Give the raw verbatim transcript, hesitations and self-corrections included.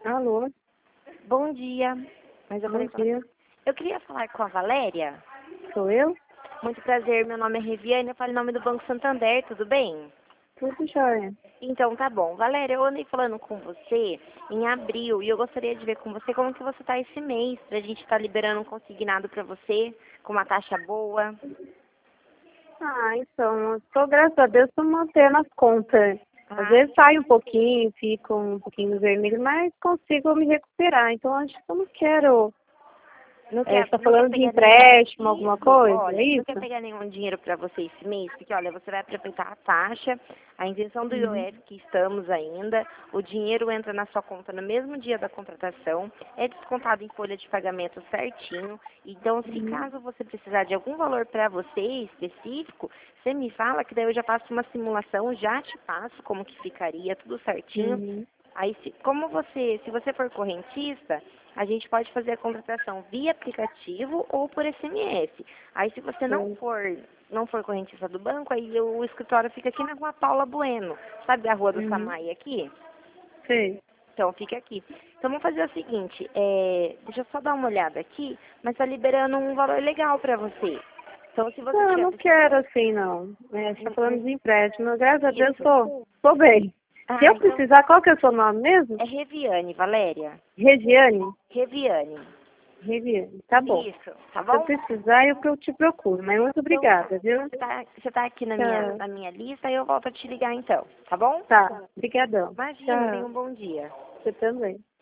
Alô, Bom dia. Mas eu bom falei com dia. Eu queria falar com a Valéria. Sou eu? Muito prazer, meu nome é Reviane, eu falo em nome do Banco Santander, tudo bem? Tudo jóia. Então tá bom. Valéria, eu andei falando com você em abril e eu gostaria de ver com você como que você tá esse mês, pra gente estar liberando um consignado pra você, com uma taxa boa. Ah, então, tô, graças a Deus, tô mantendo as contas. Às Ah, vezes sai um pouquinho, fico um pouquinho no vermelho, mas consigo me recuperar. Então, acho que eu não quero... Não É, quer, você tá não quer falando de pegar empréstimo, nenhum... alguma Isso, coisa? É olha, não quer isso? pegar nenhum dinheiro para você esse mês, porque olha, você vai aproveitar a taxa, a isenção do Uhum. I O F que estamos ainda, o dinheiro entra na sua conta no mesmo dia da contratação, é descontado em folha de pagamento certinho, então se Uhum. caso você precisar de algum valor para você específico, você me fala que daí eu já faço uma simulação, já te passo como que ficaria, tudo certinho. Uhum. Aí, se, como você, se você for correntista, a gente pode fazer a contratação via aplicativo ou por S M S. Aí, se você não Sei. for, não for correntista do banco, aí o escritório fica aqui na rua Paula Bueno. Sabe a rua do Uhum. Samai aqui? Sei. Então, fica aqui. Então, vamos fazer o seguinte, é, deixa eu só dar uma olhada aqui, mas tá liberando um valor legal para você. Então, se você Não, eu tiver... não quero assim, não. É, você tá falando de empréstimo. Graças a Deus, Isso. tô, tô bem. Se Ah, eu então, precisar, qual que é o seu nome mesmo? é Reviane, Valéria. Regiane? Reviane. Reviane, tá bom. Isso, tá Se eu bom? precisar, eu, eu te procuro. Mas muito Então tá. obrigada, viu? Você tá, você tá aqui na minha, Tchau. na minha lista e eu volto a te ligar então, tá bom? Tá. Obrigadão. Imagina, tenha Tchau. um bom dia. Você também.